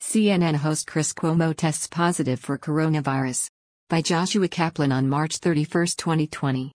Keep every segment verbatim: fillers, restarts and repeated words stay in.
C N N host Chris Cuomo tests positive for coronavirus. By Joshua Kaplan on March thirty-first, twenty twenty.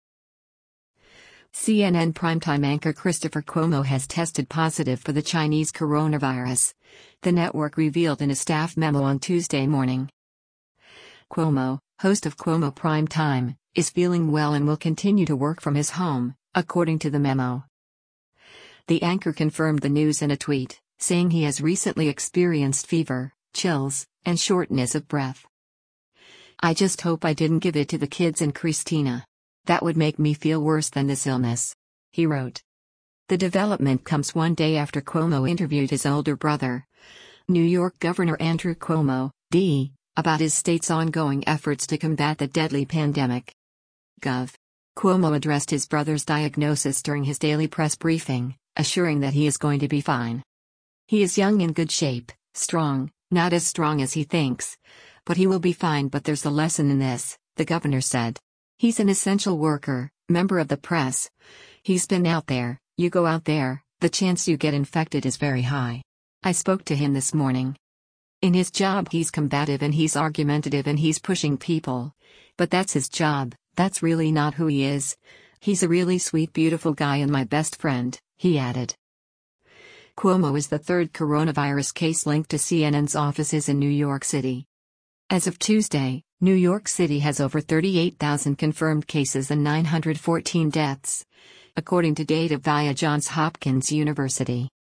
C N N primetime anchor Christopher Cuomo has tested positive for the Chinese coronavirus, the network revealed in a staff memo on Tuesday morning. Cuomo, host of Cuomo Prime Time, is feeling well and will continue to work from his home, according to the memo. The anchor confirmed the news in a tweet, saying he has recently experienced fever, chills, and shortness of breath. "I just hope I didn't give it to the kids and Christina. That would make me feel worse than this illness," he wrote. The development comes one day after Cuomo interviewed his older brother, New York Governor Andrew Cuomo, D, about his state's ongoing efforts to combat the deadly pandemic. Gov. Cuomo addressed his brother's diagnosis during his daily press briefing, assuring that he is going to be fine. "He is young, in good shape, strong, not as strong as he thinks. But he will be fine. But there's a lesson in this," the governor said. "He's an essential worker, member of the press. He's been out there. You go out there, the chance you get infected is very high. I spoke to him this morning. In his job he's combative and he's argumentative and he's pushing people. But that's his job, that's really not who he is. He's a really sweet, beautiful guy and my best friend," he added. Cuomo is the third coronavirus case linked to C N N's offices in New York City. As of Tuesday, New York City has over thirty-eight thousand confirmed cases and nine hundred fourteen deaths, according to data via Johns Hopkins University.